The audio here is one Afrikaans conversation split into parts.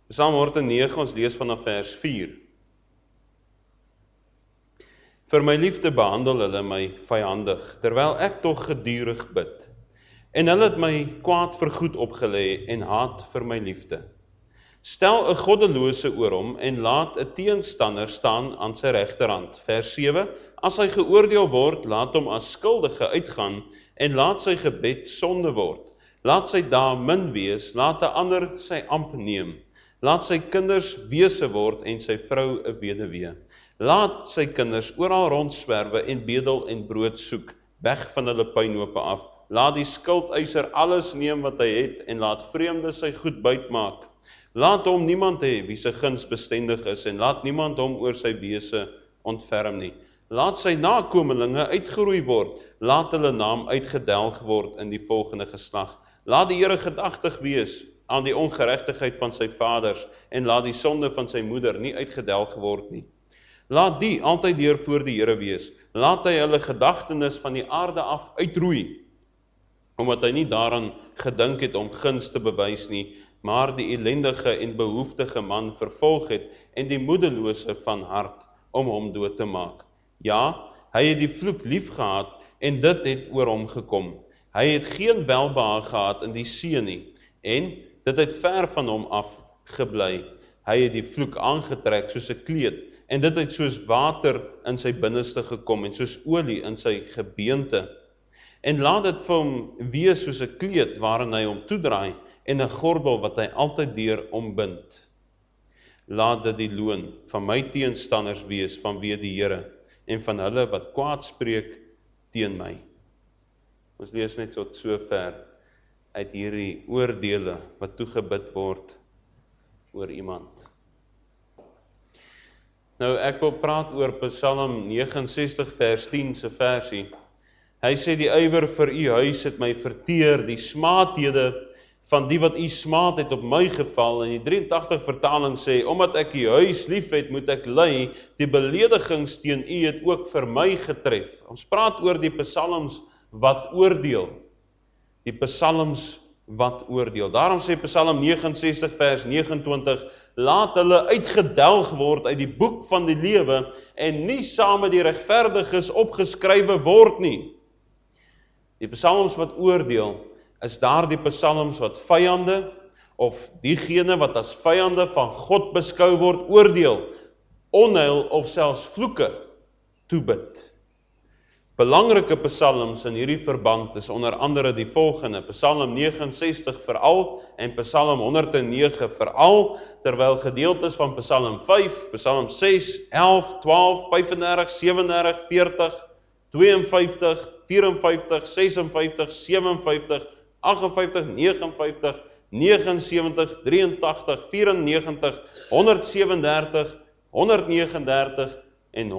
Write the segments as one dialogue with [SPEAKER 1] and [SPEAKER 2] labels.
[SPEAKER 1] Psalm 109, ons lees vanaf vers 4. Vir my liefde behandel hulle my vyandig, terwyl ek tog gedurig bid. En hulle het my kwaad vir goed opgelê en haat vir my liefde. Stel 'n goddelose oor hom en laat 'n teenstander staan aan sy regterhand. Vers 7. As hy geoordeel word, laat hom as skuldige uitgaan en laat sy gebed sonde word. Laat sy dae min wees, laat 'n ander sy amp neem. Laat sy kinders wese word en sy vrou 'n weduwee. Laat sy kinders oral rondswerwe en bedel en brood soek, weg van hulle puinhope af. Laat die skuldeiser alles neem wat hy het en laat vreemde sy goed buitmaak. Laat hom niemand hê wie sy guns bestendig is en laat niemand hom oor sy wese ontferm nie. Laat sy nakomelinge uitgeroei word, laat hulle naam uitgedelg word in die volgende geslag. Laat die Here gedagtig wees aan die ongeregtigheid van sy vaders en laat die sonde van sy moeder nie uitgedelg word nie. Laat die altyd deur voor die Here wees, laat hy hulle gedagtenis van die aarde af uitroei, omdat hy nie daaraan gedink het om guns te bewys nie, maar die ellendige en behoeftige man vervolg het en die moedelose van hart om hom dood te maak. Ja, hy het die vloek lief gehad en dit het oor hom gekom. Hy het geen welbehaag gehad in die see nie en dit het ver van hom af gebly. Hy het die vloek aangetrek soos 'n kleed en dit het soos water in sy binneste gekom en soos olie in sy gebeente. En laat dit vir hom wees soos 'n kleed waarin hy hom toedraai en 'n gordel wat hy altyd deur ombind. Laat dit die loon van my teenstanders wees vanweë die Here en van hulle wat kwaad spreek teen my. Ons lees net tot sover uit hierdie oordeele wat toegebid word oor iemand. Nou ek wil praat oor Psalm 69 vers 10 se versie. Hy sê die ywer vir u huis het my verteer, die smaadhede van die wat u smaad het op my geval. En die 83 vertaling sê, omdat ek u huis lief het, moet ek ly, die beledigings teen u het ook vir my getref. Ons praat oor die psalms wat oordeel. Die psalms wat oordeel. Daarom sê Psalm 69 vers 29, laat hulle uitgedelg word uit die boek van die lewe en nie saam met die regverdiges opgeskrywe word nie. Die psalms wat oordeel is daar die psalms wat vyande of diegene wat as vyande van God beskou word oordeel, onheil of selfs vloeke toebid. Belangrike psalms in hierdie verband is onder andere die volgende, Psalm 69 veral en Psalm 109 veral, terwyl gedeeltes van Psalm 5, Psalm 6, 11, 12, 35, 37, 40, 52, 54, 56, 57, 58, 59, 79, 83, 94, 137, 139 en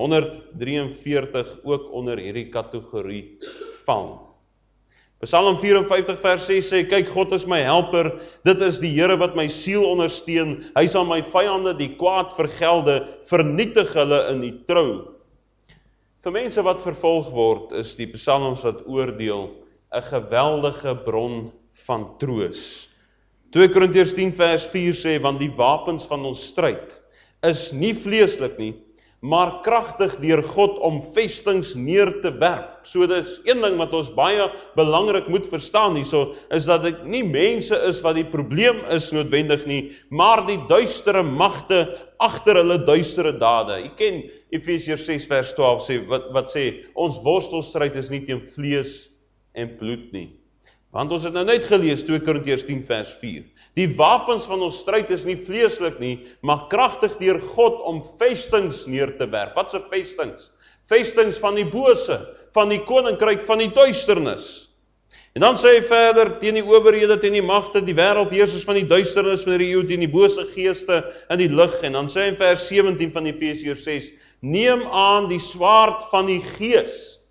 [SPEAKER 1] 143 ook onder hierdie kategorie val. Psalm 54 vers 6 sê, kyk, God is my helper, dit is die Here wat my siel ondersteun, hy sal my vyande die kwaad vergelde, vernietig hulle in die trou. Vir mense wat vervolg word, is die psalms wat oordeel 'n geweldige bron van troos. 2 Korintiërs 10 vers 4 sê, want die wapens van ons stryd is nie vleeslik nie, maar kragtig deur God om vestings neer te werp. So dit is een ding wat ons baie belangrik moet verstaan hierso, is dat dit nie mense is wat die probleem is noodwendig nie, maar die duistere magte agter hulle duistere dade. Jy ken Efesiërs 6 vers 12 sê, wat sê, ons worstelstryd is nie teen vlees en bloed nie. Want ons het nou net gelees, 2 Korintiërs 10 vers 4. Die wapens van ons stryd is nie vleeslik nie, maar kragtig deur God om vestings neer te werp. Wat se vestings? Vestings van die bose, van die koninkryk van die duisternis. En dan sê hy verder, teen die owerhede, teen die magte, die wêreldheersers van die duisternis van die eeu, teen die bose geeste in die lig. En dan sê hy in vers 17 van Efesiërs 6, neem aan die swaard van die gees.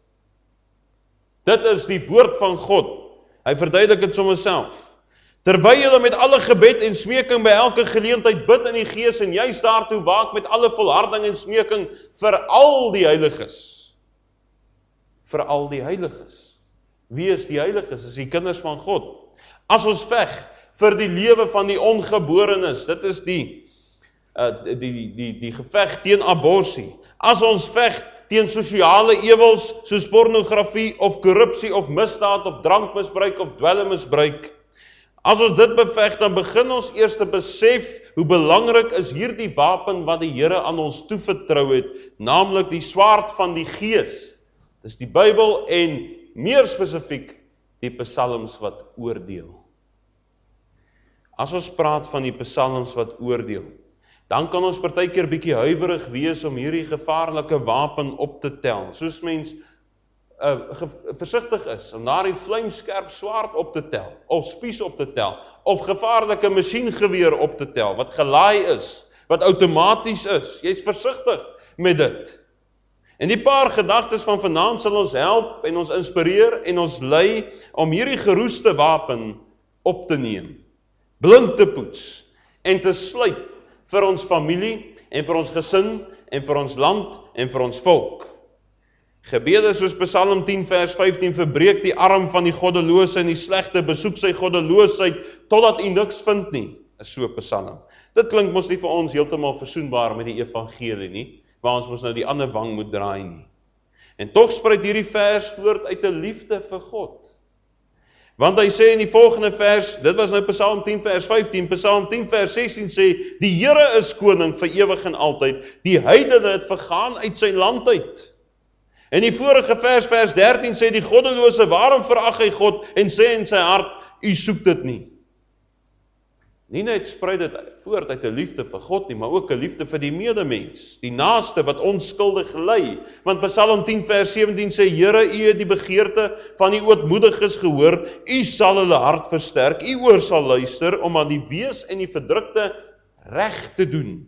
[SPEAKER 1] Dit is die woord van God. Hy verduidelik dit sommer self. Terwyl julle met alle gebed en smeking by elke geleentheid bid in die gees en juist daartoe waak met alle volharding en smeking vir al die heiliges. Vir al die heiliges. Wie is die heiliges? Is die kinders van God. As ons veg, vir die lewe van die ongeborenes. Dit is die geveg teen aborsie. As ons veg teen sosiale ewels, soos pornografie, of korrupsie, of misdaad, of drankmisbruik, of dwelmmisbruik, as ons dit beveg, dan begin ons eers te besef hoe belangrik is hierdie wapen wat die Here aan ons toevertrou het, naamlik die swaard van die Gees. Dis die Bybel en meer spesifiek die psalms wat oordeel. As ons praat van die psalms wat oordeel, dan kan ons partykeer bietjie huiwerig wees om hierdie gevaarlike wapen op te tel. Soos mens versigtig is om daardie vlamskerp swaard op te tel, of spies op te tel, of gevaarlike masjiengeweer op te tel, wat gelaai is, wat outomaties is. Jy's versigtig met dit. En die paar gedagtes van vanaand sal ons help en ons inspireer en ons lei om hierdie geroeste wapen op te neem, blind te poets en te sluip vir ons familie en vir ons gesin en vir ons land en vir ons volk. Gebede soos Psalm 10 vers 15, verbreek die arm van die goddelose en die slegte, besoek sy goddeloosheid totdat u niks vind nie, is so 'n psalm. Dit klink mos nie vir ons heeltemal versoenbaar met die evangelie nie, waar ons mos nou die ander wang moet draai nie. En tog spruit hierdie vers voort uit 'n liefde vir God. Want hy sê in die volgende vers, dit was nou Psalm 10 vers 15, Psalm 10 vers 16 sê, die Here is koning vir ewig en altyd, die heidene het vergaan uit sy land uit. En die vorige vers 13 sê, die goddelose, waarom verag hy God, en sê in sy hart, u soek dit nie. Nie net spruit dit voort uit 'n liefde vir God nie, maar ook 'n liefde vir die medemens, die naaste wat onskuldig ly. Want Psalm 10 vers 17 sê, Here, u het die begeerte van die ootmoediges gehoor, u sal hulle hart versterk, u oor sal luister, om aan die wees en die verdrukte reg te doen.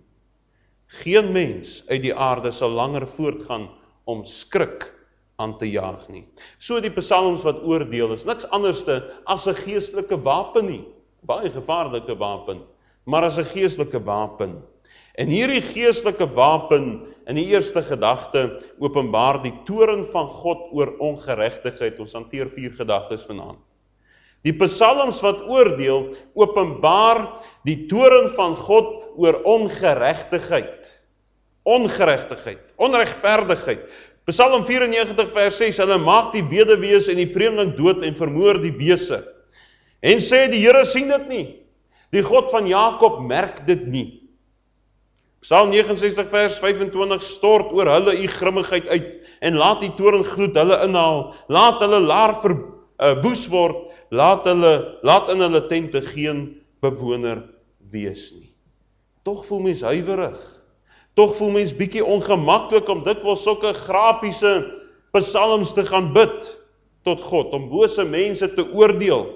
[SPEAKER 1] Geen mens uit die aarde sal langer voortgaan om skrik aan te jaag nie. So die psalms wat oordeel is niks anderste as 'n geestelike wapen nie. Baie gevaarlike wapen, maar as 'n geestelike wapen. En hierdie geestelike wapen, in die eerste gedagte, openbaar die toorn van God oor ongeregtigheid. Ons hanteer 4 gedagtes vanaand. Die psalms wat oordeel, openbaar die toorn van God oor ongeregtigheid. Ongeregtigheid, onregverdigheid. Psalm 94 vers 6, hulle maak die weduwees en die vreemdeling dood en vermoor die wese. En sê, die Here sien dit nie. Die God van Jakob merk dit nie. Psalm 69 vers 25, stort oor hulle u grimmigheid uit, en laat die toorngloed hulle inhaal, laat hulle laar verwoes word, laat in hulle tente geen bewoner wees nie. Tog voel mens huiwerig, tog voel mens bietjie ongemaklik om dikwels sulke grafiese psalms te gaan bid tot God, om bose mense te oordeel.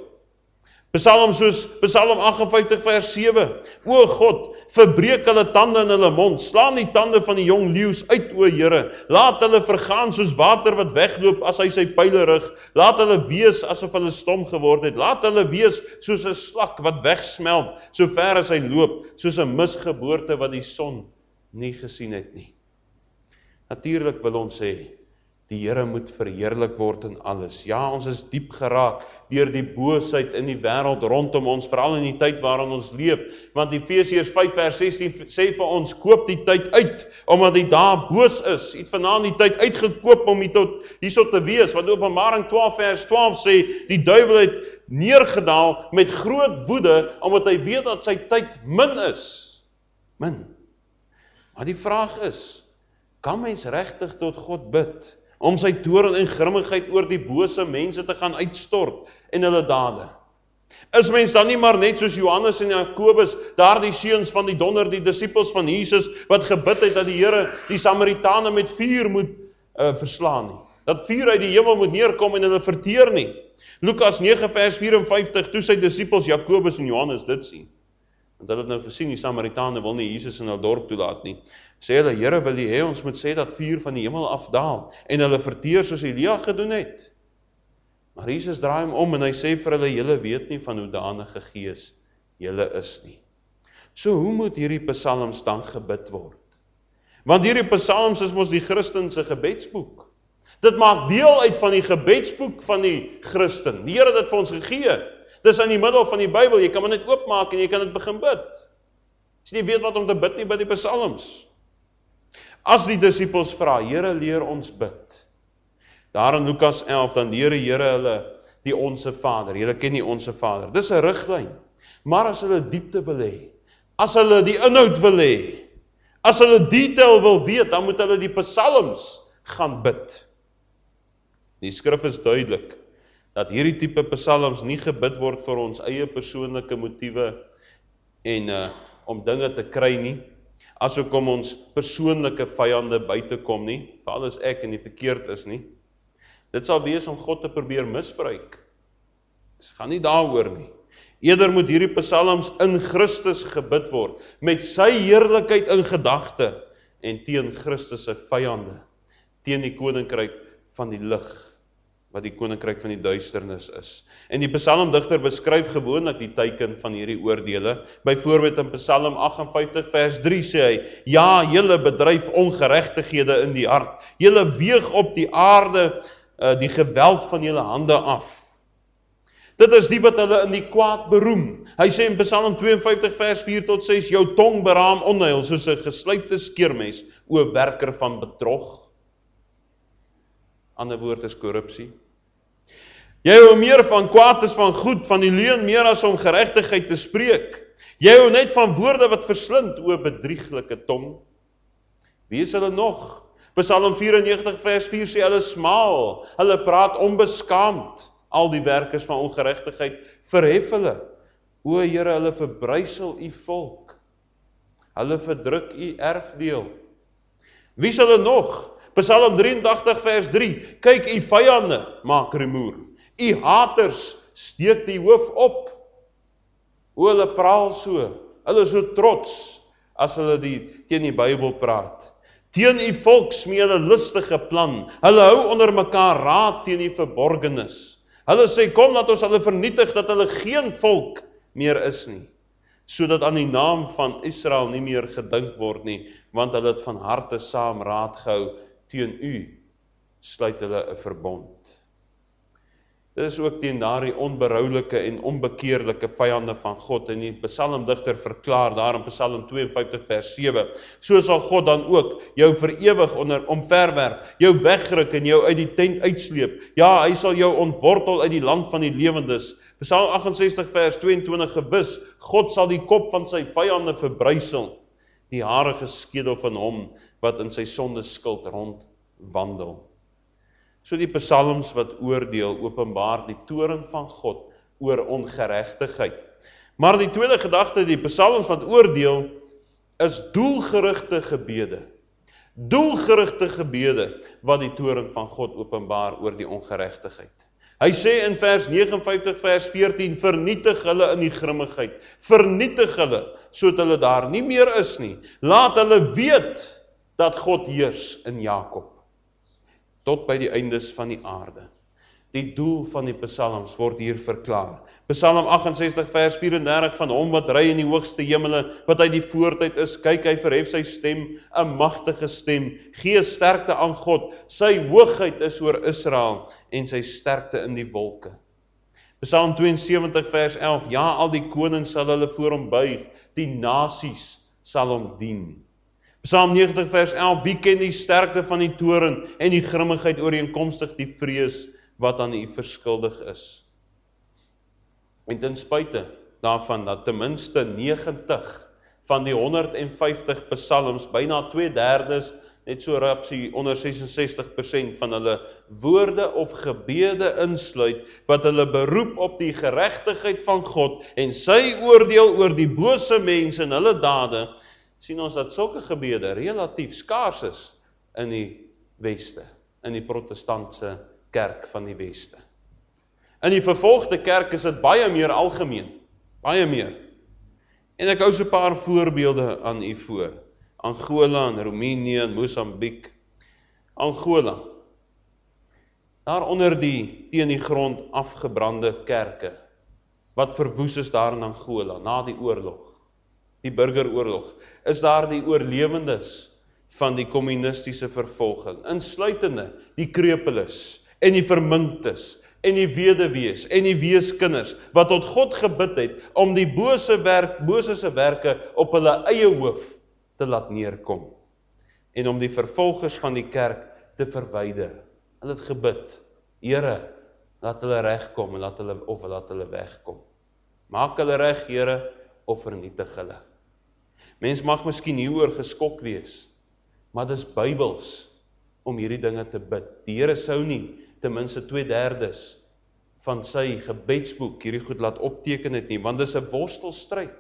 [SPEAKER 1] Psalm soos Psalm 58 vers 7, o God, verbreek hulle tande in hulle mond, slaan die tande van die jong leeu's uit, o Here, laat hulle vergaan soos water wat wegloop as hy sy pyle rig, laat hulle wees asof hulle stom geword het, laat hulle wees soos 'n slak wat wegsmelt, so ver as hy loop, soos 'n misgeboorte wat die son nie gesien het nie. Natuurlik wil ons sê, die Here moet verheerlik word in alles. Ja, ons is diep geraak deur die boosheid in die wêreld rondom ons, veral in die tyd waarin ons leef. Want Efesiërs 5 vers 16 sê vir ons, koop die tyd uit, omdat die dae boos is. Het vanaand die tyd uitgekoop om hierso te wees. Want Openbaring 12 vers 12 sê, die duiwel het neergedaal met groot woede, omdat hy weet dat sy tyd min is. Min. Maar die vraag is, kan mens regtig tot God bid, om sy toorn en grimmigheid oor die bose mense te gaan uitstort in hulle dade? Is mens dan nie maar net soos Johannes en Jakobus, daardie seuns van die donder, die disippels van Jesus, wat gebid het dat die Here die Samaritane met vuur moet verslaan nie? Dat vuur uit die hemel moet neerkom en hulle verteer nie? Lukas 9 vers 54, toe sy disippels Jakobus en Johannes dit sien, want hulle het nou gesien, die Samaritane wil nie Jesus in hulle dorp toelaat nie, sê hulle, Here, wil jy hê ons moet sê dat vuur van die hemel afdaal, en hulle verteer soos Elia gedoen het? Maar Jesus draai hom om en hy sê vir hulle, julle weet nie van hoe danige gees julle is nie. So hoe moet hierdie psalms dan gebid word? Want hierdie psalms is mos die Christen se gebedsboek. Dit maak deel uit van die gebedsboek van die Christen. Die Here het dit vir ons gegee. Dis in die middel van die Bybel, jy kan maar net oopmaak en jy kan dit begin bid. As jy nie weet wat om te bid nie, by die psalms. As die disippels vra, Here leer ons bid. Daar in Lukas 11, dan leer die Here hulle die Onse Vader. Julle ken die Onse Vader. Dis 'n riglyn. Maar as hulle diepte wil hê, as hulle die inhoud wil hê, as hulle detail wil weet, dan moet hulle die psalms gaan bid. Die skrif is duidelik, dat hierdie tipe psalms nie gebid word vir ons eie persoonlike motiewe en om dinge te kry nie, asook om ons persoonlike vyande by te kom nie, veral as ek in die verkeerd is nie. Dit sal wees om God te probeer misbruik. Dit gaan nie daaroor nie. Eerder moet hierdie psalms in Christus gebid word, met sy heerlikheid in gedagte, en teen Christus se vyande, teen die koninkryk van die lig, wat die koninkryk van die duisternis is. En die psalmdigter beskryf gewoonlik die teiken van hierdie oordeele. Byvoorbeeld in Psalm 58 vers 3 sê hy, ja, julle bedryf ongeregtighede in die hart. Julle weeg op die aarde die geweld van julle hande af. Dit is die wat hulle in die kwaad beroem. Hy sê in Psalm 52 vers 4 tot 6, jou tong beraam onheil, soos 'n geslypte skeermes, o werker van bedrog. Ander woord is korrupsie. Jy hou meer van kwaad as van goed, van die leuen meer as om geregtigheid te spreek. Jy hou net van woorde wat verslind, o bedrieglike tong. Wie is hulle nog? Psalm 94 vers 4 sê hulle smaal, hulle praat onbeskaamd. Al die werkers van ongeregtigheid verhef hulle. O Here, hulle verbrysel u volk. Hulle verdruk u erfdeel. Wie is hulle nog? Psalm 83 vers 3. Kyk, u vyande maak rumoer. U haters steek die hoof op. O, hulle praal so. Hulle is so trots as hulle teen die Bybel praat. Teen u volk smee hulle listige plan. Hulle hou onder mekaar raad teen die verborgenis. Hulle sê, kom laat ons hulle vernietig, dat hulle geen volk meer is nie, sodat aan die naam van Israel nie meer gedink word nie, want hulle het van harte saam raad gehou, teen u sluit hulle 'n verbond. Dit is ook teen daardie onberoulike en onbekeerlike vyande van God, en die psalmdigter verklaar daar in Psalm 52 vers 7, so sal God dan ook jou vir ewig omverwerp, jou wegruk en jou uit die tent uitsleep. Ja, hy sal jou ontwortel uit die land van die lewendes. Psalm 68 vers 22, gewis, God sal die kop van sy vyande verbrysel, die harige skedel van hom, wat in sy sonde skuld rondwandel. So die psalms wat oordeel, openbaar die toorn van God oor ongeregtigheid. Maar die tweede gedagte, die psalms wat oordeel, is doelgerigte gebede. Doelgerigte gebede wat die toorn van God openbaar oor die ongeregtigheid. Hy sê in vers 59 vers 14, vernietig hulle in die grimmigheid, vernietig hulle, sodat hulle daar nie meer is nie. Laat hulle weet dat God heers in Jakob, tot by die eindes van die aarde. Die doel van die psalms word hier verklaar. Psalm 68 vers 34, van hom wat ry in die hoogste hemele, wat uit die voortyd is, kyk, hy verhef sy stem, 'n magtige stem, gee sterkte aan God, sy hoogheid is oor Israel, en sy sterkte in die wolke. Psalm 72 vers 11, ja, al die konings sal hulle voor hom buig, die nasies sal hom dien. Psalm 90 vers 11, wie ken die sterkte van die toorn en die grimmigheid ooreenkomstig die vrees wat aan u verskuldig is. En ten spyte daarvan dat ten minste 90 van die 150 psalms, byna 2/3, net so rapsie onder 66% van hulle woorde of gebede insluit, wat hulle beroep op die geregtigheid van God en sy oordeel oor die bose mense en hulle dade, sien ons dat sulke gebede relatief skaars is in die Weste, in die protestantse kerk van die Weste. In die vervolgde kerk is dit baie meer algemeen, baie meer. En ek hou so 'n paar voorbeelde aan u voor. Angola en Roemenië en Mosambiek. Angola. Daar onder die teen die grond afgebrande kerke, wat verwoes is daar in Angola, na die oorlog, die burgeroorlog, is daar die oorlewendes van die kommunistiese vervolging, insluitende die krepeles, en die verminktes, en die weduwees en die weeskinders, wat tot God gebid het, om die bose se werke op hulle eie hoof te laat neerkom, en om die vervolgers van die kerk te verwyder. Hulle het gebid, Here, laat hulle regkom, en laat hulle wegkom. Maak hulle reg, Here, of vernietig hulle. Mens mag miskien hieroor geskok wees, maar dis Bybels om hierdie dinge te bid. Die Here sou nie ten minste 2/3 van sy gebedsboek hierdie goed laat opteken het nie, want dis 'n worstelstryd.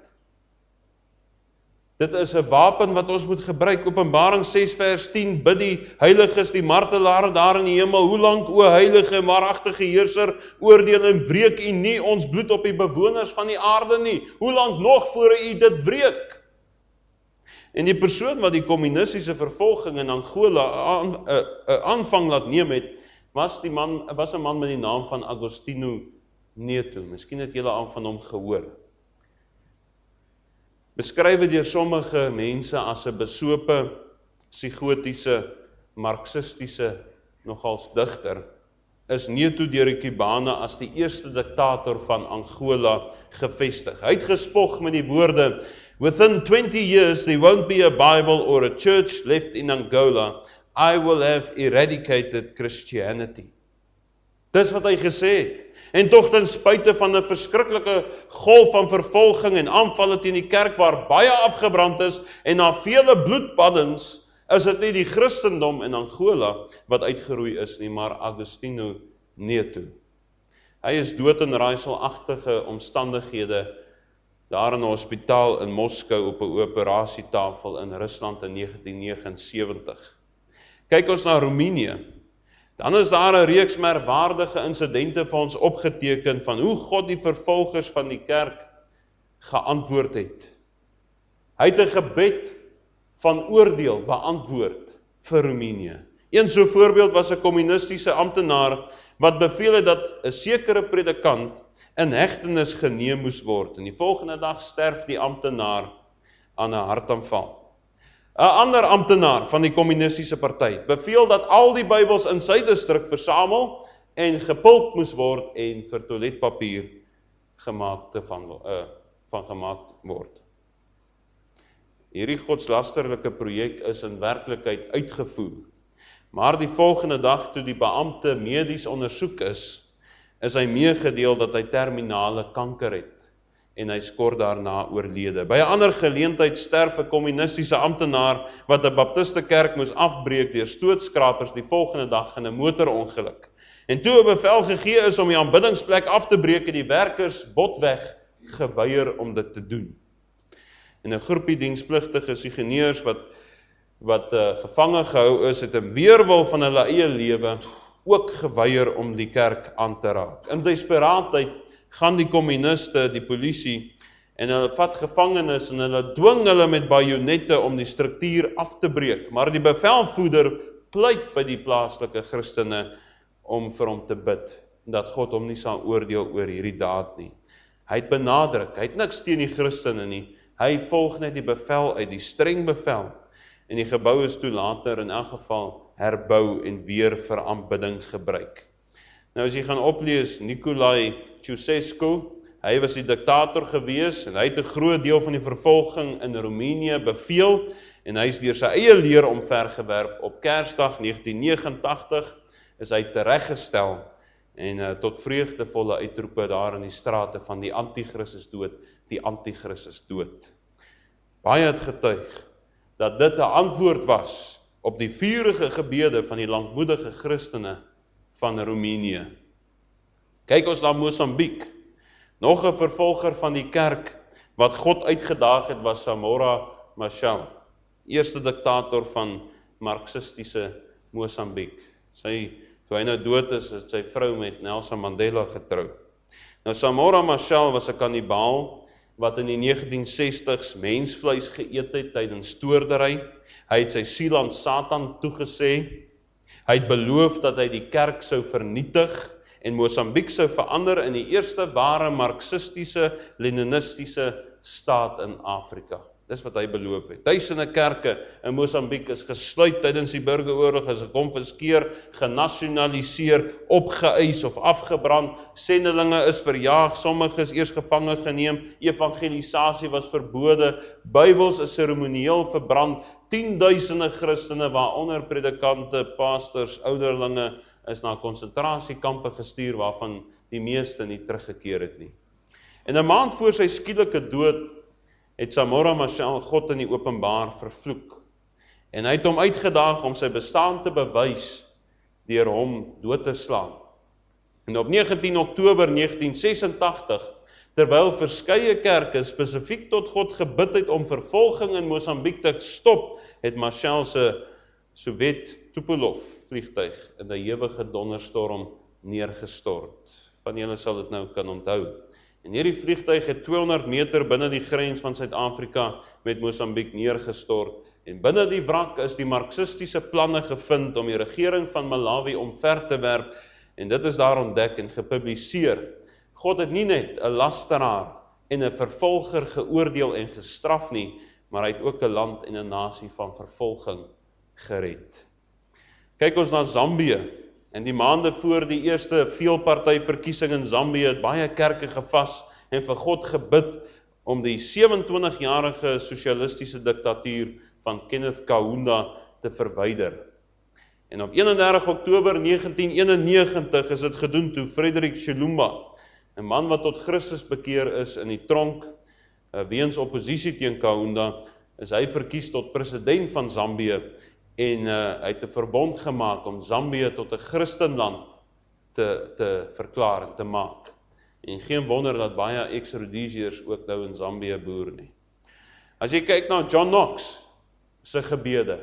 [SPEAKER 1] Dit is 'n wapen wat ons moet gebruik. Openbaring 6 vers 10, bid die heiliges, die martelare daar in die hemel, hoe lank, o heilige en waaragtige heerser, oordeel en wreek u nie ons bloed op die bewoners van die aarde nie? Hoe lank nog voor u dit wreek? En die persoon wat die kommunistiese vervolging in Angola 'n aanvang laat neem het, was 'n man met die naam van Agostinho Neto. Miskien het julle al van hom gehoor. Beskryf deur sommige mense as 'n besope, psigotiese, marxistiese, nogals digter, is Neto deur die Kubane as die eerste diktator van Angola gevestig. Hy het gespog met die woorde, "Within 20 years there won't be a Bible or a church left in Angola. I will have eradicated Christianity." Dis wat hy gesê het. En tog ten spyte van 'n verskriklike golf van vervolging en aanvalle teen die kerk waar baie afgebrand is en na vele bloedbaddens, is dit nie die Christendom in Angola wat uitgeroei is nie, maar Agostinho Neto. Hy is dood in raaiselagtige omstandighede daar in 'n hospitaal in Moskou op 'n operasietafel in Rusland in 1979. Kyk ons na Roemenië, dan is daar 'n reeks merkwaardige insidente vir ons opgeteken van hoe God die vervolgers van die kerk geantwoord het. Hy het 'n gebed van oordeel beantwoord vir Roemenië. Een so voorbeeld was 'n kommunistiese amptenaar wat beveel het dat 'n sekere predikant in hegtenis geneem moes word, en die volgende dag sterf die amptenaar aan 'n hartaanval. 'n Ander amptenaar van die kommunistiese party beveel dat al die Bybels in sy distrik versamel en gepulp moes word en vir toiletpapier gemaak word. Hierdie godslasterlike projek is in werklikheid uitgevoer, maar die volgende dag toe die beampte medies ondersoek is hy meegedeel dat hy terminale kanker het en hy skort daarna oorlede. By 'n ander geleentheid sterf 'n kommunistiese amptenaar wat 'n baptiste kerk moes afbreek deur stootskrapers die volgende dag in 'n motorongeluk. En toe 'n bevel gegee is om die aanbiddingsplek af te breek, het die werkers botweg geweier om dit te doen. En 'n groepie dienspligtige sigenieurs wat gevange gehou is, het in weerwil van hulle eie lewe ook geweier om die kerk aan te raak. In desperaatheid gaan die kommuniste, die polisie, en hulle vat gevangenes en hulle dwing hulle met bajonette om die struktuur af te breek. Maar die bevelvoerder pleit by die plaaslike Christene om vir hom te bid, dat God hom nie sal oordeel oor hierdie daad nie. Hy het benadruk, hy het niks teen die Christene nie, hy volg net die bevel uit, die streng bevel, en die gebou is toe later in elk geval herbou en weer vir aanbidding gebruik. Nou as jy gaan oplees, Nicolae Ceausescu, hy was die diktator gewees, en hy het 'n groot deel van die vervolging in Roemenië beveel, en hy is deur sy eie leer omvergewerp. Op Kersdag 1989 is hy tereggestel, en tot vreugdevolle uitroepe daar in die strate van die Antichrist is dood, die Antichrist is dood. Baie het getuig dat dit 'n antwoord was op die vurige gebede van die lankmoedige Christene van Roemenië. Kyk ons na Mosambiek. Nog 'n vervolger van die kerk wat God uitgedaag het was Samora Machel, eerste diktator van marxistiese Mosambiek. Toe hy nou dood is sy vrou met Nelson Mandela getrou. Nou Samora Machel was 'n kannibaal wat in die 1960s mensvleis geëet het tydens stoordery. Hy het sy siel aan Satan toegesê. Hy het beloof dat hy die kerk sou vernietig en Mosambiek sou verander in die eerste ware marxistiese, leninistiese staat in Afrika. Dis wat hy beloof het. Duisende kerke in Mosambiek is gesluit tydens die burgeroorlog, is gekonfiskeer, genasionaliseer, opgeëis of afgebrand. Sendelinge is verjaag, sommiges eers gevange geneem, evangelisasie was verbode, Bybels is seremonieel verbrand, 10.000 Christene, waaronder predikante, pastors, ouderlinge, is na konsentrasiekampe gestuur, waarvan die meeste nie teruggekeer het nie. En 'n maand voor sy skielike dood, het Samora Machel God in die openbaar vervloek. En hy het hom uitgedaag om sy bestaan te bewys deur hom dood te slaan. En op 19 Oktober 1986, terwyl verskeie kerke spesifiek tot God gebid het om vervolging in Mosambiek te stop, het Machel se Soviet Tupolev vliegtuig in 'n ewige donderstorm neergestort. Van julle sal dit nou kan onthou. En hierdie vliegtuig het 200 meter binne die grens van Suid-Afrika met Mosambiek neergestort. En binne die wrak is die marxistiese planne gevind om die regering van Malawi omver te werp. En dit is daar ontdek en gepubliseer. God het nie net 'n lasteraar en 'n vervolger geoordeel en gestraf nie, maar hy het ook 'n land en 'n nasie van vervolging gered. Kyk ons na Zambië. En die maande voor die eerste veelpartytverkiesing in Zambië het baie kerke gevas en vir God gebid om die 27-jarige sosialistiese diktatuur van Kenneth Kaunda te verwyder. En op 31 Oktober 1991 is dit gedoen toe Frederick Chilumba, 'n man wat tot Christus bekeer is in die tronk, weens oppositie teen Kaunda, is hy verkies tot president van Zambië. En hy het 'n verbond gemaak om Zambië tot 'n Christenland te verklaar en te maak. En geen wonder dat baie ex-Rhodesiërs ook nou in Zambië boer nie. As jy kyk na John Knox se gebede,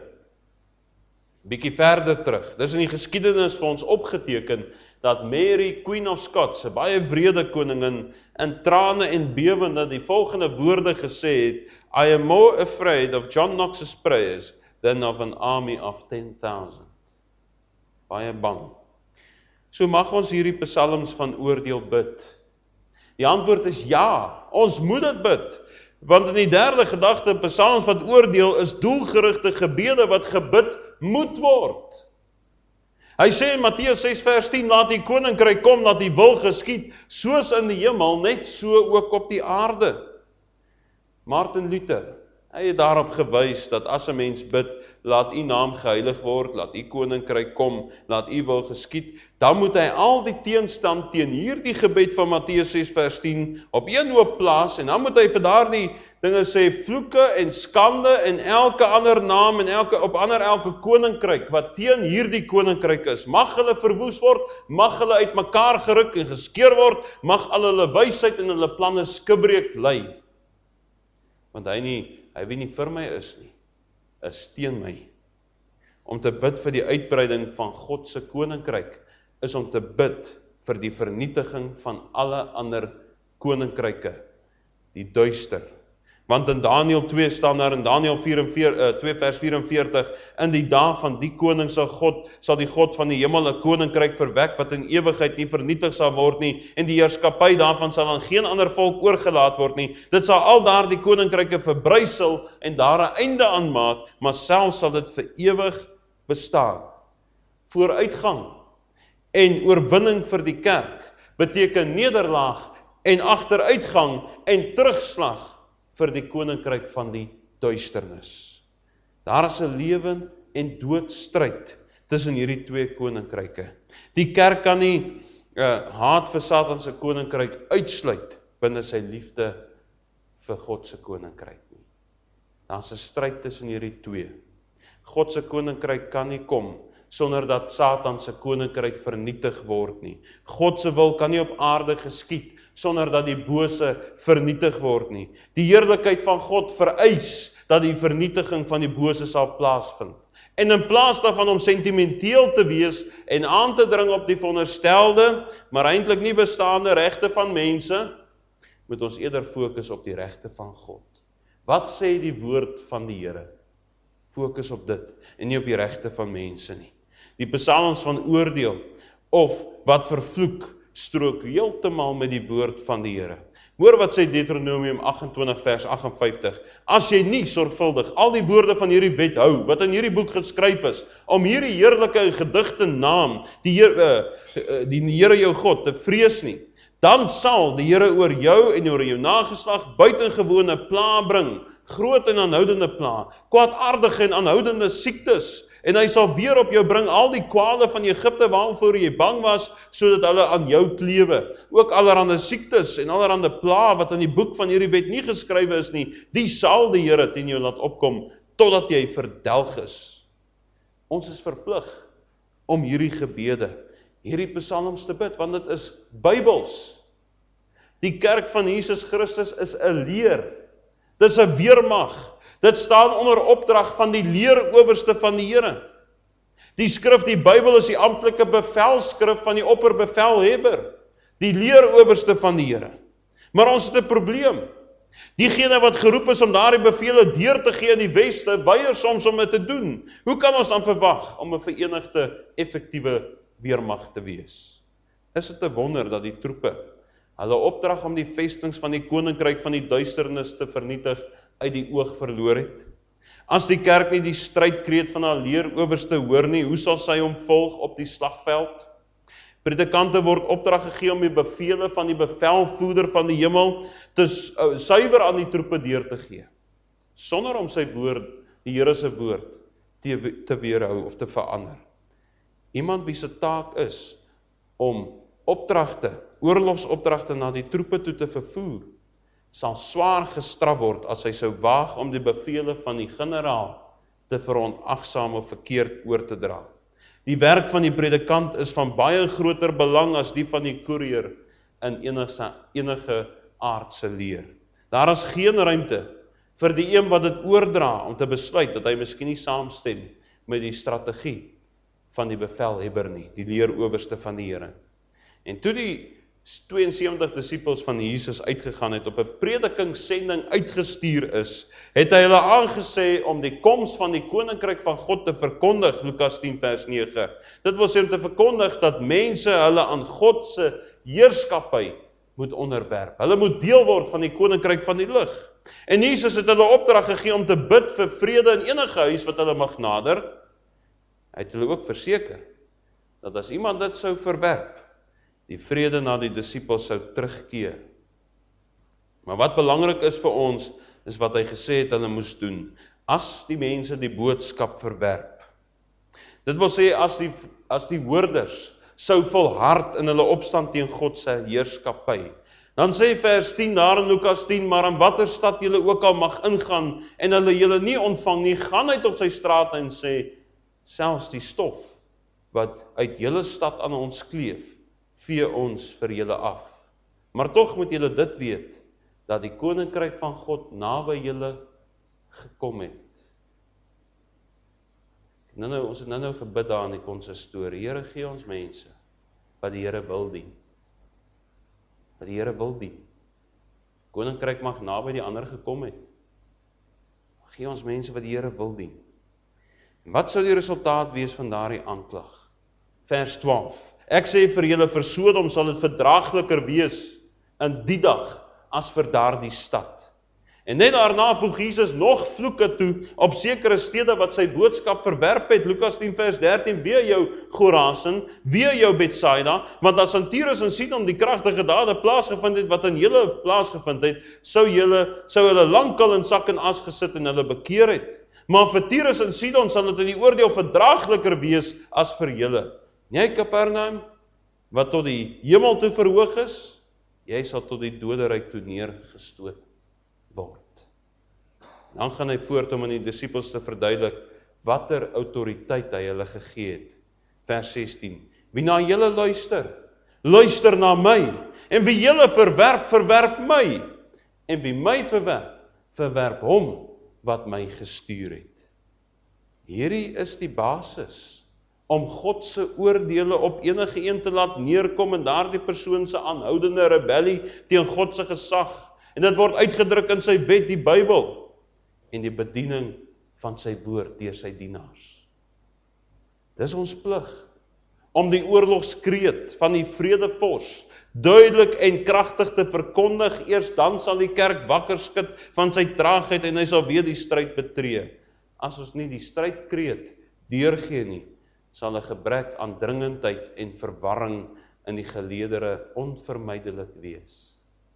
[SPEAKER 1] bietjie verder terug, dis in die geskiedenis vir ons opgeteken, dat Mary, Queen of Scots, 'n baie wrede koningin, in trane en bewende die volgende woorde gesê het, I am more afraid of John Knox's prayers than of an army of 10,000. Baie bang. So mag ons hierdie psalms van oordeel bid. Die antwoord is ja, ons moet dit bid. Want in die derde gedagte, psalms van oordeel is doelgerigte gebede wat gebid moet word. Hy sê in Matteus 6 vers 10, laat die koninkryk kom, laat die wil geskied, soos in die hemel, net so ook op die aarde. Martin Luther, hy het daarop gewys dat as 'n mens bid, laat u naam geheilig word, laat u koninkryk kom, laat u wil geskied, dan moet hy al die teenstand teen hierdie gebed van Matteus 6 vers 10 op een hoop plaas, en dan moet hy vir daardie dinge sê, vloeke en skande en elke ander naam en elke koninkryk wat teen hierdie koninkryk is, mag hulle verwoes word, mag hulle uitmekaar geruk en geskeur word, mag al hulle wysheid en hulle planne skibreek lê. Want hy wie nie vir my is nie, is teen my. Om te bid vir die uitbreiding van God se koninkryk, is om te bid vir die vernietiging van alle ander koninkryke, die duister. Want in Daniël 2 staan daar in Daniël 2 vers 44, in die dag van die koning sal die God van die hemel 'n koninkryk verwek wat in ewigheid nie vernietig sal word nie, en die heerskappy daarvan sal aan geen ander volk oorgelaat word nie. Dit sal al daardie koninkryke verbrysel en daar 'n einde aan maak, maar selfs sal dit vir ewig bestaan. Vooruitgang en oorwinning vir die kerk beteken nederlaag en agteruitgang en terugslag vir die koninkryk van die duisternis. Daar is 'n lewe en dood stryd tussen hierdie twee koninkryke. Die kerk kan nie haat vir Satan se koninkryk uitsluit binne sy liefde vir God se koninkryk nie. Daar's 'n stryd tussen hierdie twee. God se koninkryk kan nie kom sonder dat Satan se koninkryk vernietig word nie. God se wil kan nie op aarde geskied sonder dat die bose vernietig word nie. Die heerlikheid van God vereis dat die vernietiging van die bose sal plaasvind. En in plaas daarvan om sentimenteel te wees en aan te dring op die veronderstelde, maar eintlik nie bestaande regte van mense, moet ons eerder fokus op die regte van God. Wat sê die woord van die Here? Fokus op dit en nie op die regte van mense nie. Die psalms van oordeel of wat vervloek strook heeltemal met die woord van die Here. Hoor wat sê Deuteronomium 28 vers 58. As jy nie sorgvuldig al die woorde van hierdie wet hou, wat in hierdie boek geskryf is, om hierdie heerlike en gedigte naam, die Here jou God, te vrees nie, dan sal die Here oor jou en oor jou nageslag buitengewone pla bring, groot en aanhoudende pla, kwaadaardige en aanhoudende siektes, en hy sal weer op jou bring al die kwale van Egipte waarvoor jy bang was, sodat hulle aan jou klewe. Ook allerhande siektes en allerhande pla wat in die boek van hierdie wet nie geskrywe is nie, die sal die Here teen jou laat opkom, totdat jy verdelg is. Ons is verplig om hierdie gebede, hierdie psalms te bid, want dit is Bybels. Die kerk van Jesus Christus is 'n leer. Dit is 'n weermag. Dit staan onder opdrag van die leerowerste van die Here. Die skrif, die Bybel, is die amptelike bevelskrif van die opperbevelhebber, die leerowerste van die Here. Maar ons het 'n probleem. Diegene wat geroep is om daardie bevele deur te gee in die Weste, weier soms om dit te doen. Hoe kan ons dan verwag om 'n verenigde, effektiewe weermag te wees? Is dit 'n wonder dat die troepe hulle opdrag om die vestings van die koninkryk van die duisternis te vernietig uit die oog verloor het? As die kerk nie die strydkreet van haar leerowerste hoor nie, hoe sal sy hom volg op die slagveld? Predikante word opdrag gegee om die bevele van die bevelvoerder van die hemel te suiwer aan die troepe deur te gee, sonder om sy woord, die Here se woord, te weerhou of te verander. Iemand wie se taak is om oorlogsopdragte na die troepe toe te vervoer, sal swaar gestraf word as hy sou waag om die bevele van die generaal te veronagsaam of verkeerd oor te dra. Die werk van die predikant is van baie groter belang as die van die koerier in enige aardse leer. Daar is geen ruimte vir die een wat dit oordra om te besluit dat hy miskien nie saamstem met die strategie van die bevelhebber nie, die leerowerste van die Here. En toe die 72 disippels van Jesus uitgegaan het, op 'n predikingssending uitgestuur is, het hy hulle aangesê om die koms van die koninkryk van God te verkondig, Lukas 10 vers 9. Dit wil sê om te verkondig dat mense hulle aan God se heerskappy moet onderwerp. Hulle moet deel word van die koninkryk van die lig. En Jesus het hulle opdrag gegee om te bid vir vrede in enige huis wat hulle mag nader. Hy het hulle ook verseker dat as iemand dit sou verwerp, die vrede na die disippels sou terugkeer. Maar wat belangrik is vir ons, is wat hy gesê het hulle moes doen, as die mense die boodskap verwerp. Dit wil sê, as die hoorders sou volhard in hulle opstand teen God se heerskappy. Dan sê vers 10 daar in Lukas 10, maar in watter stad julle ook al mag ingaan, en hulle julle nie ontvang nie, gaan uit op sy strate en sê, selfs die stof, wat uit julle stad aan ons kleef, vee ons vir julle af. Maar tog moet julle dit weet, dat die koninkryk van God naby julle gekom het. Ons het nou gebid daar in die konsistorie. Here, gee ons mense wat die Here wil dien. Wat die Here wil dien. Koninkryk mag naby die ander gekom het. Gee ons mense wat die Here wil dien. En wat sou die resultaat wees van daardie aanklag? Vers 12. Ek sê vir julle, vir Sodom sal dit verdraagliker wees in die dag as vir daardie stad. En net daarna voeg Jesus nog vloeke toe op sekere stede wat sy boodskap verwerp het. Lukas 10 vers 13, wee jou Chorazin, wee jou Betsaida, want as in Tyrus en Sidon die kragtige dade plaasgevind het wat in julle plaasgevind het, sou hulle lankal in sak en as gesit en hulle bekeer het. Maar vir Tyrus en Sidon sal dit in die oordeel verdraagliker wees as vir julle. Jy Kapernaum, wat tot die hemel toe verhoog is, jy sal tot die doderyk toe neergestoot word. Dan gaan hy voort om aan die disippels te verduidelik watter autoriteit hy hulle gegee het. Vers 16. Wie na julle luister, luister na my. En wie julle verwerp, verwerp my. En wie my verwerp, verwerp hom wat my gestuur het. Hierdie is die basis om God se oordeele op enige een te laat neerkom en daardie persoon se aanhoudende rebellie teen God se gesag. En dit word uitgedruk in sy wet, die Bybel, en die bediening van sy woord deur sy dienaars. Dis ons plig om die oorlogskreet van die vredevors duidelik en kragtig te verkondig, eers dan sal die kerk wakker skud van sy traagheid en hy sal weer die stryd betree. As ons nie die strydkreet deurgee nie, sal 'n gebrek aan dringendheid en verwarring in die geleedere onvermydelik wees.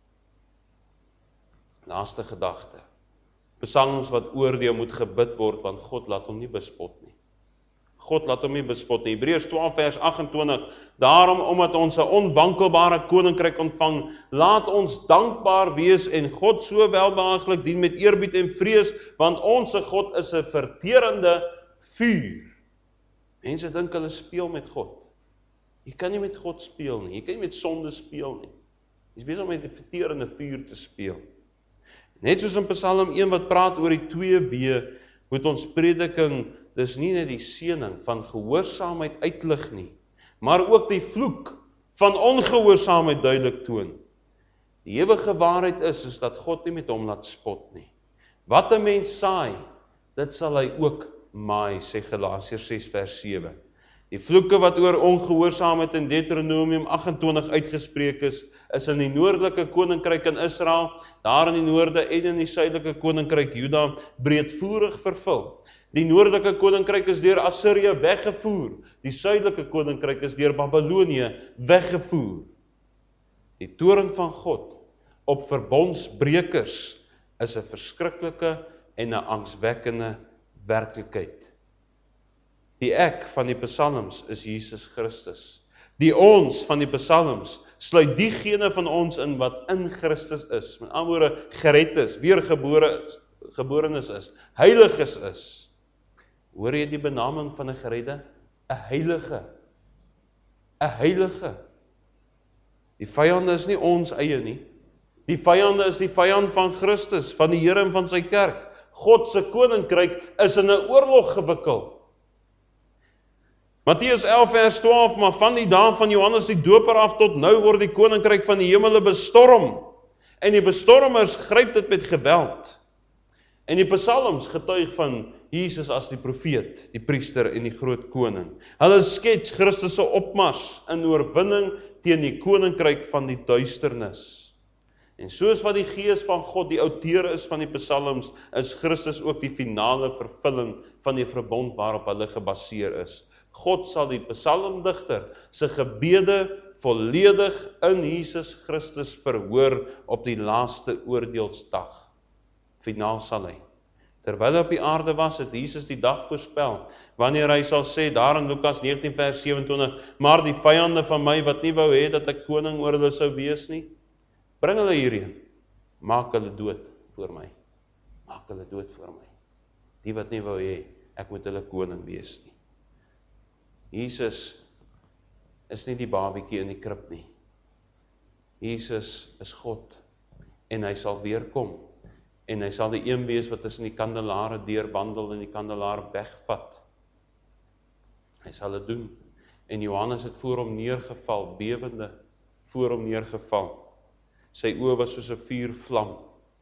[SPEAKER 1] Laaste gedagte. Psalms wat oordeel moet gebid word, want God laat hom nie bespot nie. God laat hom nie bespot nie. Hebreërs 12 vers 28, daarom omdat ons 'n onwankelbare koninkryk ontvang, laat ons dankbaar wees en God so welbehaaglik dien met eerbied en vrees, want ons God is 'n verterende vuur. Mense dink hulle speel met God. Jy kan nie met God speel nie, jy kan nie met sonde speel nie. Jy is besig om met 'n verterende vuur te speel. Net soos in Psalm 1 wat praat oor die 2 weë, moet ons prediking dis nie net die seëning van gehoorsaamheid uitlig nie, maar ook die vloek van ongehoorsaamheid duidelik toon. Die ewige waarheid is dat God nie met hom laat spot nie. Wat 'n mens saai, dit sal hy ook maai, sê Galasiërs 6 vers 7. Die vloeke wat oor ongehoorsaamheid in Deuteronomium 28 uitgespreek is in die noordelike koninkryk in Israel, daar in die noorde en in die suidelike koninkryk Juda, breedvoerig vervul. Die noordelike koninkryk is deur Assirië weggevoer, die suidelike koninkryk is deur Babylonië weggevoer. Die toorn van God op verbondsbrekers is 'n verskriklike en 'n angswekkende werklikheid. Die ek van die psalms is Jesus Christus. Die ons van die psalms sluit diegene van ons in wat in Christus is. Met ander woorde, gered is, weergeborenes is, heiliges is. Hoor jy die benaming van 'n geredde? 'n heilige. 'n heilige. Die vyande is nie ons eie nie. Die vyande is die vyand van Christus, van die Here en van sy kerk. God se koninkryk is in 'n oorlog gewikkel. Matteus 11 vers 12, maar van die dae van Johannes die Doper af tot nou word die koninkryk van die hemele bestorm. En die bestormers gryp dit met geweld. En die psalms getuig van Jesus as die profeet, die priester en die groot koning. Hulle skets Christus se opmars in oorwinning teen die koninkryk van die duisternis. En soos wat die Gees van God die outeur is van die psalms, is Christus ook die finale vervulling van die verbond waarop hulle gebaseer is. God sal die psalmdigter se gebede volledig in Jesus Christus verhoor op die laaste oordeelsdag. Finaal sal hy. Terwyl hy op die aarde was, het Jesus die dag voorspel, wanneer hy sal sê, daar in Lukas 19 vers 27, maar die vyande van my wat nie wou hê dat ek koning oor hulle sou wees nie, bring hulle hierheen, maak hulle dood voor my. Maak hulle dood voor my. Die wat nie wou hê, ek moet hulle koning wees nie. Jesus is nie die babietjie in die krib nie. Jesus is God, en hy sal weerkom, en hy sal die een wees wat tussen die kandelare deurwandel en die kandelare wegvat. Hy sal dit doen, en Johannes het voor hom neergeval, bewende, voor hom neergeval. Sy oë was soos 'n vuurvlam.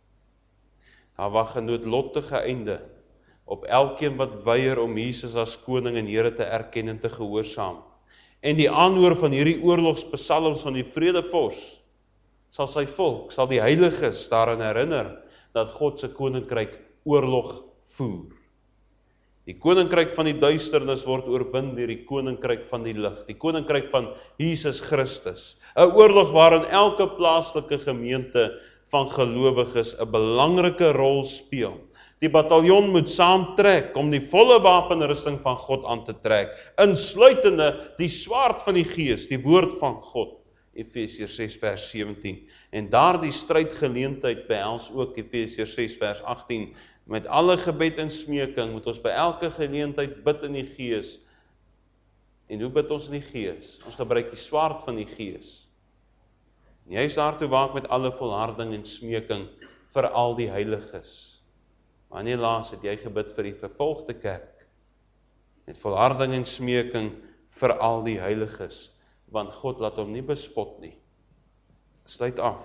[SPEAKER 1] Daar wag 'n noodlottige einde op elkeen wat weier om Jesus as koning en Here te erken en te gehoorsaam. En die aanhoor van hierdie oorlogspsalms van die vredevors sal sy volk, sal die heiliges daaraan herinner dat God se koninkryk oorlog voer. Die koninkryk van die duisternis word oorwin deur die koninkryk van die lig, die koninkryk van Jesus Christus. 'n Oorlog waarin elke plaaslike gemeente van gelowiges 'n belangrike rol speel. Die bataljon moet saamtrek om die volle wapenrusting van God aan te trek, insluitende die swaard van die Gees, die woord van God. Efesiërs 6 vers 17. En daardie strydgeleentheid behels ook Efesiërs 6 vers 18. Met alle gebed en smeking moet ons by elke geleentheid bid in die Gees. En hoe bid ons in die Gees? Ons gebruik die swaard van die Gees. En jy is daartoe waak met alle volharding en smeking vir al die heiliges. Wanneer laas het jy gebid vir die vervolgde kerk? Met volharding en smeking vir al die heiliges, want God laat hom nie bespot nie. Sluit af.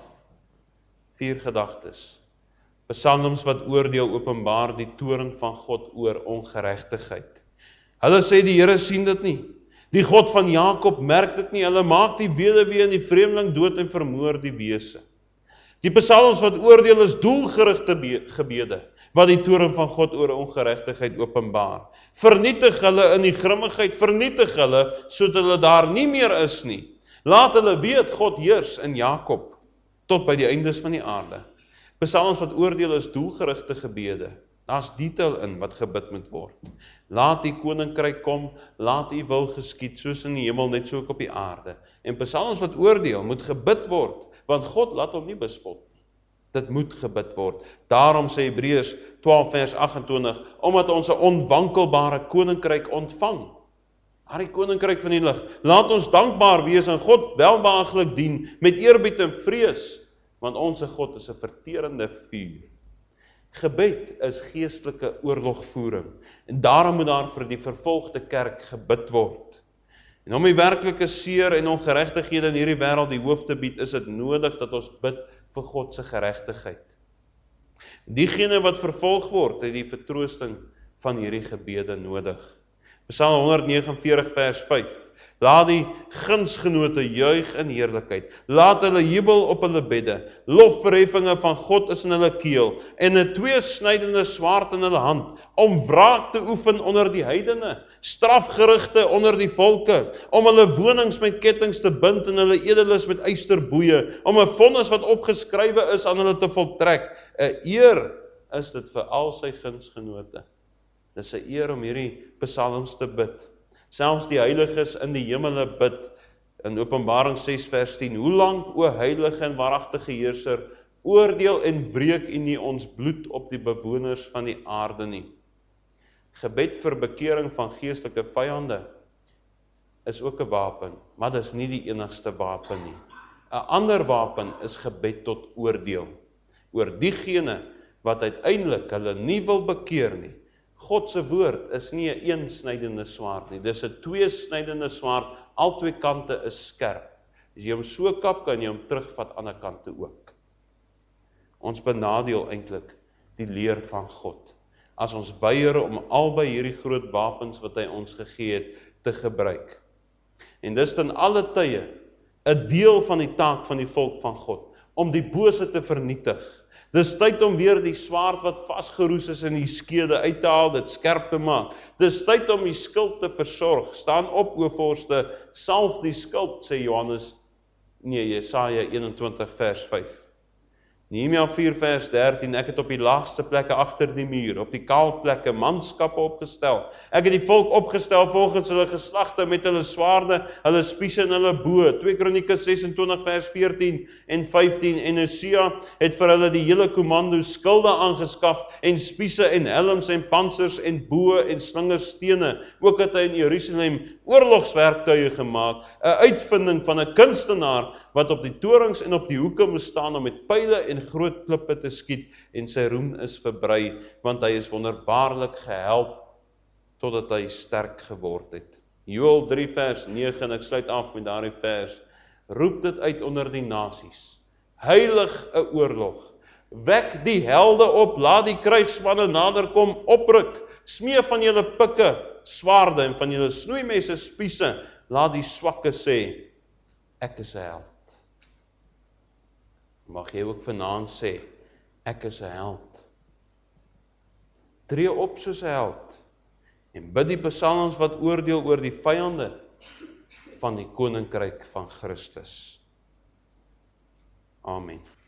[SPEAKER 1] 4 gedagtes. Psalms wat oordeel openbaar die toorn van God oor ongeregtigheid. Hulle sê die Here sien dit nie. Die God van Jakob merk dit nie, hulle maak die weduwee en die vreemdeling dood en vermoor die wese. Die psalms wat oordeel is doelgerigte gebede, wat die toorn van God oor ongeregtigheid openbaar. Vernietig hulle in die grimmigheid, vernietig hulle, sodat hulle daar nie meer is nie. Laat hulle weet, God heers in Jakob, tot by die eindes van die aarde. Psalms wat oordeel is doelgerigte gebede. Daar's detail in wat gebid moet word. Laat die koninkryk kom, laat die wil geskied, soos in die hemel, net so ook op die aarde. En psalms wat oordeel moet gebid word, want God laat hom nie bespot. Dit moet gebid word. Daarom sê Hebreërs 12 vers 28, omdat ons 'n onwankelbare koninkryk ontvang. Die koninkryk van die lig. Laat ons dankbaar wees en God welbehaaglik dien, met eerbied en vrees, want ons God is 'n verterende vuur. Gebed is geestelike oorlogvoering, en daarom moet daar vir die vervolgde kerk gebid word. En om die werklike seer en ongeregtighede in hierdie wêreld die hoof te bied, is dit nodig dat ons bid vir God se geregtigheid. Diegene wat vervolg word, het die vertroosting van hierdie gebede nodig. Psalm 149 vers 5. Laat die gunsgenote juig in heerlikheid. Laat hulle jubel op hulle bedde. Lofverheffinge van God is in hulle keel en 'n tweesnydende swaard in hulle hand, om wraak te oefen onder die heidene, strafgerigte onder die volke, om hulle wonings met kettinge te bind en hulle edeles met ysterboeie, om 'n vonnis wat opgeskrywe is aan hulle te voltrek. 'n Eer is dit vir al sy gunsgenote. Dis 'n eer om hierdie psalms te bid. Selfs die heiliges in die hemele bid in Openbaring 6 vers 10. Hoe lank, o heilige en waaragtige heerser, oordeel en breek U nie ons bloed op die bewoners van die aarde nie. Gebed vir bekering van geestelike vyande is ook 'n wapen, maar dis nie die enigste wapen nie. 'n Ander wapen is gebed tot oordeel, oor diegene wat uiteindelik hulle nie wil bekeer nie. God se woord is nie 'n eensnydende swaard nie, dis 'n tweesnydende swaard, al twee kante is skerp. As jy hom so kap, kan jy hom terugvat aan die ander kante ook. Ons benadeel eintlik die leer van God, as ons weier om albei hierdie groot wapens wat hy ons gegee het, te gebruik. En dis ten alle tye 'n deel van die taak van die volk van God, om die bose te vernietig. Dis tyd om weer die swaard wat vasgeroes is in die skede uit te haal, dit skerp te maak. Dis tyd om die skuld te versorg. Staan op, o vorste, salf die skuld, sê Jesaja 21 vers 5. Nehemia 4 vers 13, ek het op die laagste plekke agter die muur, op die kaal plekke manskappe opgestel. Ek het die volk opgestel volgens hulle geslagte met hulle swaarde, hulle spiese en hulle boë. 2 Kronieke 26 vers 14 en 15. En Hosea het vir hulle die hele komando skilde aangeskaf en spiese en helms en pansers en boë en slingerstene. Ook het hy in Jerusalem oorlogswerktuie gemaak, 'n uitvinding van 'n kunstenaar wat op die torings en op die hoeke moes staan om met pyle en groot klippe te skiet, en sy roem is verbrei, want hy is wonderbaarlik gehelp totdat hy sterk geword het. Joël 3 vers 9, en ek sluit af met daardie vers. Roep dit uit onder die nasies. Heilig 'n oorlog. Wek die helde op, laat die krygsmanne naderkom, opruk. Smee van julle pikke, swaarde en van julle snoeimesse spiese. Laat die swakke sê, ek is 'n held. Mag jy ook vanaand sê, ek is 'n held. Tree op soos 'n held en bid die psalms wat oordeel oor die vyande van die koninkryk van Christus. Amen.